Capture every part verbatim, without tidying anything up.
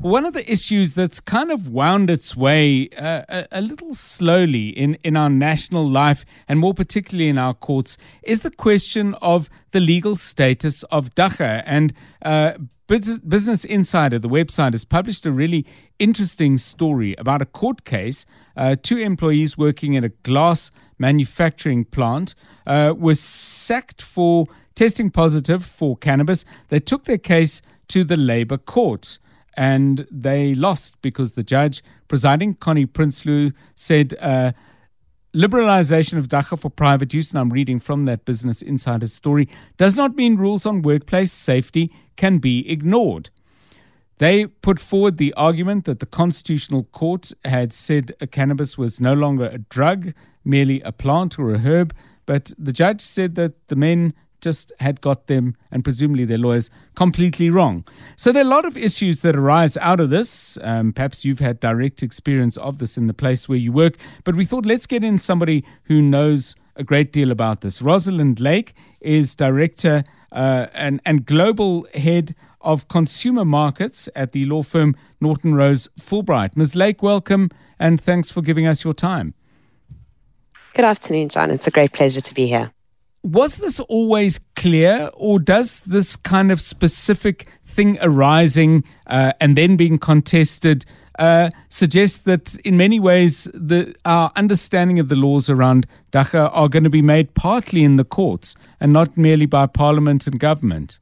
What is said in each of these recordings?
One of the issues that's kind of wound its way uh, a, a little slowly in, in our national life, and more particularly in our courts, is the question of the legal status of dagga. And uh, Business Insider, the website, has published a really interesting story about a court case. Uh, two employees working at a glass manufacturing plant uh, were sacked for testing positive for cannabis. They took their case to the Labour Court, and they lost because the judge presiding, Connie Prinsloo, said uh, liberalization of dagga for private use, and I'm reading from that Business Insider story, does not mean rules on workplace safety can be ignored. They put forward the argument that the Constitutional Court had said a cannabis was no longer a drug, merely a plant or a herb, but the judge said that the men just had got them, and presumably their lawyers, completely wrong. So there are a lot of issues that arise out of this. Um, perhaps you've had direct experience of this in the place where you work, but we thought let's get in somebody who knows a great deal about this. Rosalind Lake is Director uh, and, and Global Head of Consumer Markets at the law firm Norton Rose Fulbright. Miz Lake, welcome, and thanks for giving us your time. Good afternoon, John. It's a great pleasure to be here. Was this always clear, or does this kind of specific thing arising uh, and then being contested uh, suggest that in many ways the our understanding of the laws around dagga are going to be made partly in the courts and not merely by Parliament and government?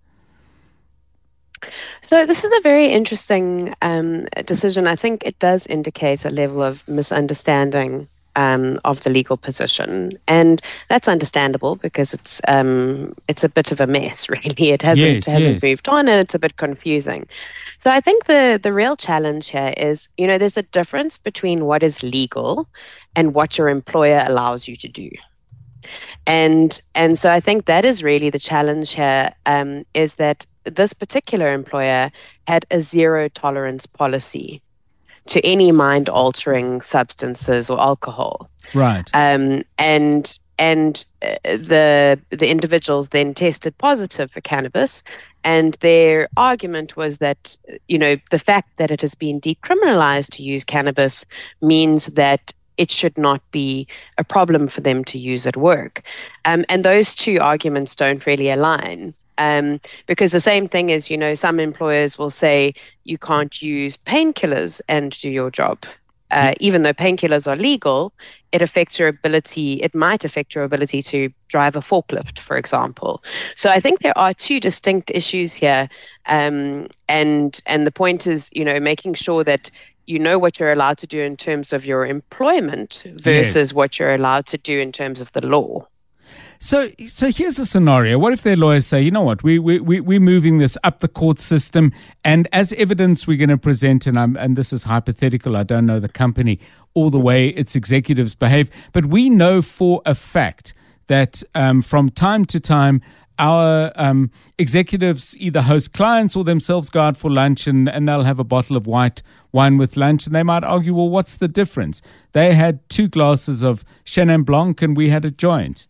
So this is a very interesting um, decision. I think it does indicate a level of misunderstanding Um, of the legal position, and that's understandable because it's um, it's a bit of a mess, really. It hasn't yes, hasn't yes. moved on, and it's a bit confusing. So I think the the real challenge here is, you know, there's a difference between what is legal and what your employer allows you to do, and and so I think that is really the challenge here. Um, is that this particular employer had a zero tolerance policy to any mind-altering substances or alcohol, right? Um, and and uh, the the individuals then tested positive for cannabis, and their argument was that, you know, the fact that it has been decriminalized to use cannabis means that it should not be a problem for them to use at work, um, and those two arguments don't really align. Um, because the same thing is, you know, some employers will say you can't use painkillers and do your job. Uh, even though painkillers are legal, it affects your ability, it might affect your ability to drive a forklift, for example. So I think there are two distinct issues here. Um, and, and the point is, you know, making sure that you know what you're allowed to do in terms of your employment versus yes. what you're allowed to do in terms of the law. So, so here's a scenario. What if their lawyers say, you know what, we we we we're moving this up the court system, and as evidence we're going to present, and I'm and this is hypothetical. I don't know the company or the way its executives behave, but we know for a fact that um, from time to time our um, executives either host clients or themselves go out for lunch, and, and they'll have a bottle of white wine with lunch, and they might argue, well, what's the difference? They had two glasses of Chenin Blanc and we had a joint.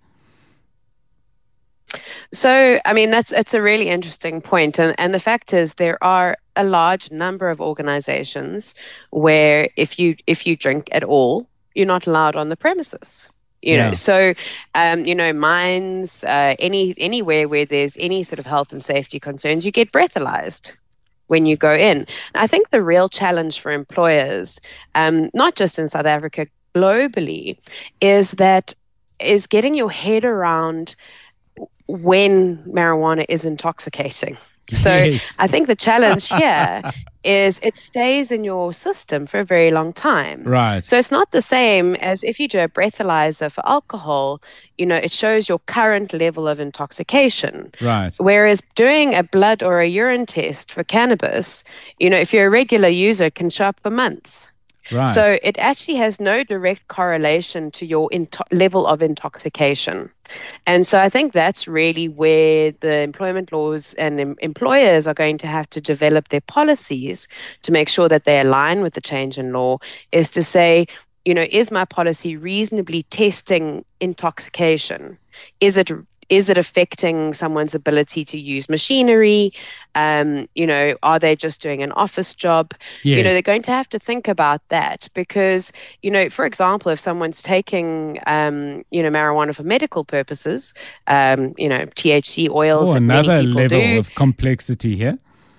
So, I mean, that's it's a really interesting point. And, and the fact is there are a large number of organizations where if you if you drink at all, you're not allowed on the premises. You Yeah. know, so, um, you know, mines, uh, any anywhere where there's any sort of health and safety concerns, you get breathalyzed when you go in. I think the real challenge for employers, um, not just in South Africa, globally, is that is getting your head around when marijuana is intoxicating. So Yes. I think the challenge here is it stays in your system for a very long time. Right. So it's not the same as if you do a breathalyzer for alcohol, you know, it shows your current level of intoxication. Right. Whereas doing a blood or a urine test for cannabis, you know, if you're a regular user, it can show up for months. Right. So it actually has no direct correlation to your into- level of intoxication. And so I think that's really where the employment laws and em- employers are going to have to develop their policies to make sure that they align with the change in law, is to say, you know, is my policy reasonably testing intoxication? Is it is it affecting someone's ability to use machinery? Um, you know, are they just doing an office job? Yes. You know, they're going to have to think about that because, you know, for example, if someone's taking, um, you know, marijuana for medical purposes, um, you know, T H C oils Oh, that many another people level do. of complexity here.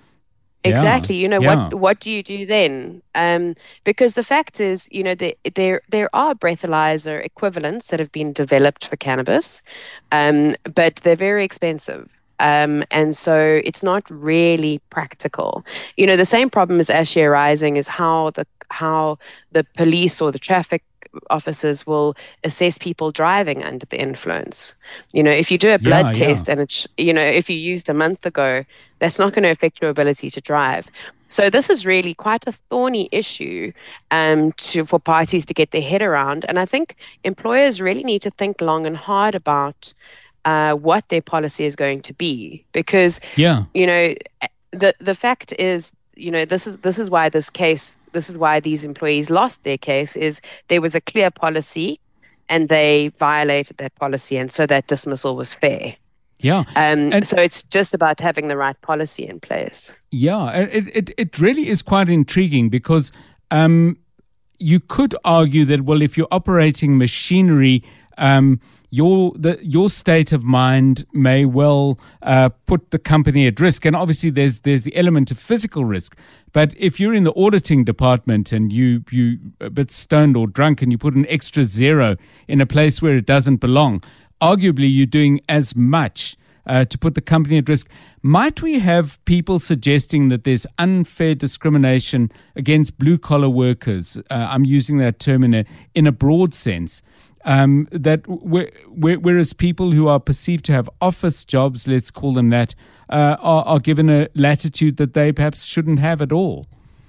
Exactly. Yeah, You know, yeah. what what do you do then? Um, because the fact is, you know, there there there are breathalyzer equivalents that have been developed for cannabis, um, but they're very expensive. Um, and so it's not really practical. You know, the same problem is actually arising is how the how the police or the traffic officers will assess people driving under the influence. You know, if you do a blood Yeah, yeah. test and it's, you know, if you used a month ago, that's not going to affect your ability to drive. So this is really quite a thorny issue um, to for parties to get their head around. And I think employers really need to think long and hard about uh, what their policy is going to be, because Yeah. you know the the fact is, you know, this is this is why this case. This is why these employees lost their case, is there was a clear policy and they violated that policy. And so that dismissal was fair. Yeah. Um, And so it's just about having the right policy in place. yeah, it, it, it really is quite intriguing because um, you could argue that, well, if you're operating machinery, um, your the your state of mind may well uh, put the company at risk, and obviously there's there's the element of physical risk. But if you're in the auditing department and you you a bit stoned or drunk and you put an extra zero in a place where it doesn't belong, arguably you're doing as much uh, to put the company at risk. Might we have people suggesting that there's unfair discrimination against blue collar workers? Uh, I'm using that term in a in a broad sense. Um, that wh- wh- whereas people who are perceived to have office jobs, let's call them that, uh, are, are given a latitude that they perhaps shouldn't have at all.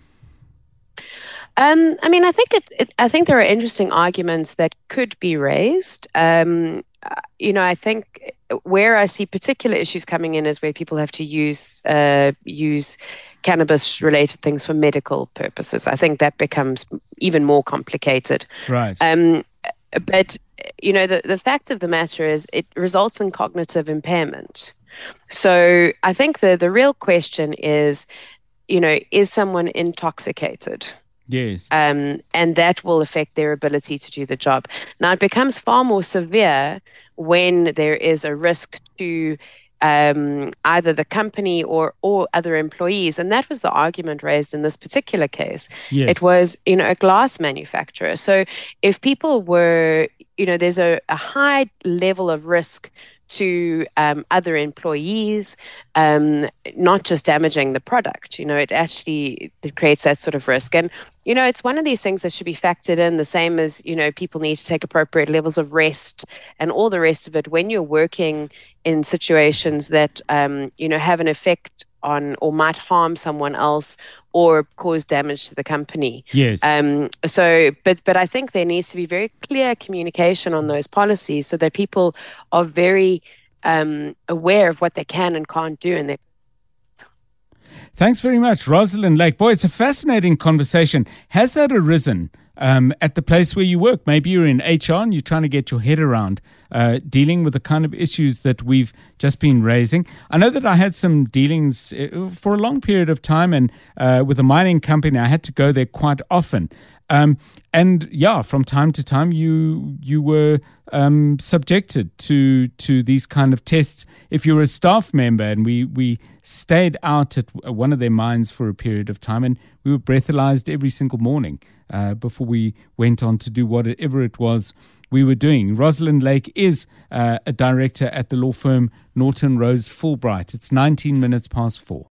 Um, I mean, I think it, it, I think there are interesting arguments that could be raised. Um, uh, you know, I think where I see particular issues coming in is where people have to use uh, use cannabis-related things for medical purposes. I think that becomes even more complicated. Right. Um, But, you know, the, the fact of the matter is it results in cognitive impairment. So I think the, the real question is, you know, is someone intoxicated? Yes. Um, and that will affect their ability to do the job. Now, it becomes far more severe when there is a risk to um, either the company or or other employees. And that was the argument raised in this particular case. Yes. It was, you know, a glass manufacturer. So if people were, you know, there's a, a high level of risk to um, other employees, um, not just damaging the product. You know, it actually it creates that sort of risk. And, you know, it's one of these things that should be factored in, the same as, you know, people need to take appropriate levels of rest and all the rest of it when you're working in situations that, um, you know, have an effect on or might harm someone else or cause damage to the company. Yes. Um, so, but but I think there needs to be very clear communication on those policies so that people are very um, aware of what they can and can't do in their. Thanks very much, Rosalind Lake. Boy, it's a fascinating conversation. Has that arisen um, at the place where you work? Maybe you're in H R and you're trying to get your head around uh, dealing with the kind of issues that we've just been raising. I know that I had some dealings uh, for a long period of time, and uh, with a mining company, I had to go there quite often. Um, and yeah, from time to time, you you were um, subjected to to these kind of tests if you were a staff member. And we we stayed out at one of their mines for a period of time, and we were breathalyzed every single morning uh, before we went on to do whatever it was we were doing. Rosalind Lake is uh, a director at the law firm Norton Rose Fulbright. It's nineteen minutes past four.